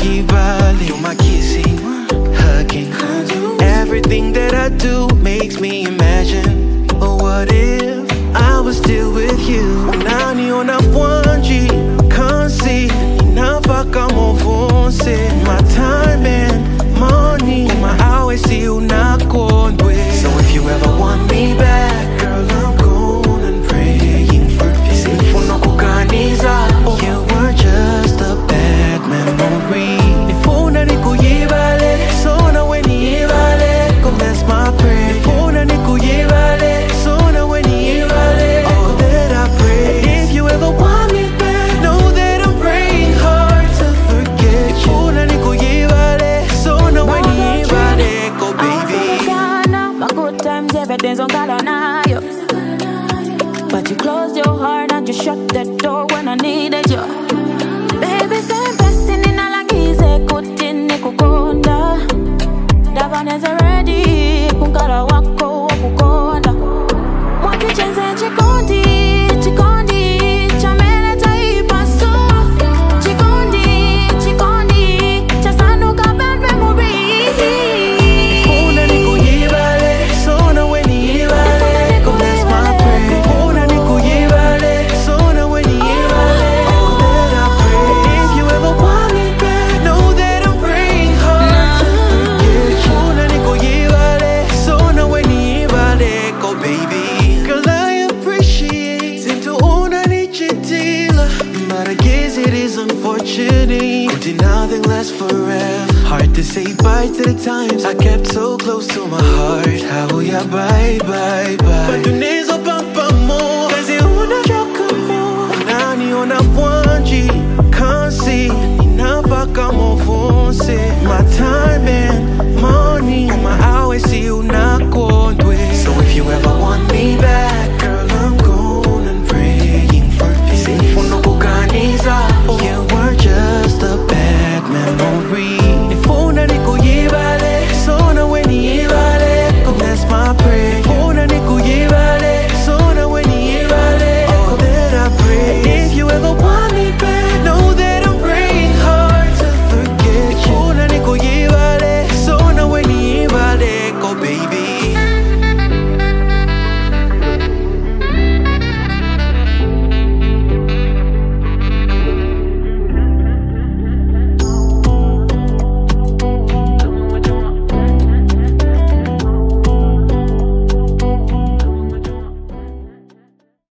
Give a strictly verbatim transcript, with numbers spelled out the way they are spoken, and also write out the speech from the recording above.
kuibale. You're my kissing, hugging. Everything that I do makes me imagine. Oh, what if I was still with you? Unani ona pwanji, can't see. Inafaka mofonse. My time and money, my always see you not going way. So if you ever want me back, girl, I'm going and praying for peace. Sinfuna kuganiza, you were just a bad memory. Nifuna nikuyibale, sona weni ibale. Come that's my prayer. Nifuna nikuyibale, sona weni ibale. All that I pray. If you ever want me back, know that I'm praying hard to forget you. Nifuna nikuyibale, sona weni ibale. Go baby. My good times, everything's on God now, yo. But you closed your heart and you shut that door when I needed you. Baby, say blessing in all gize kutini kukonda. Davaneze ready, kunkara wako kukonda. Mwaki chenze chikondi, chikondi, chamele taipaso. Chikondi, chikondi, chasanu ka bad memory. Nifuna nikuyibale, sona weni ibale. Come that's my prayer. Nifuna nikuyibale, sona weni ibale. All that I pray. If you ever want me back, know that I'm praying hard to forget you. Nifuna nikuyibale, sona weni ibale. Go baby. Girl, I appreciate into una nichitila, but I guess it is unfortunate. Could nothing lasts forever. Hard to say bye to the times I kept so close to my heart. How ya bye bye bye. But tunaweza pampa mo, kazi unachoka mo. Unani ona pwanji, can't see. Inafaka mofonse. My time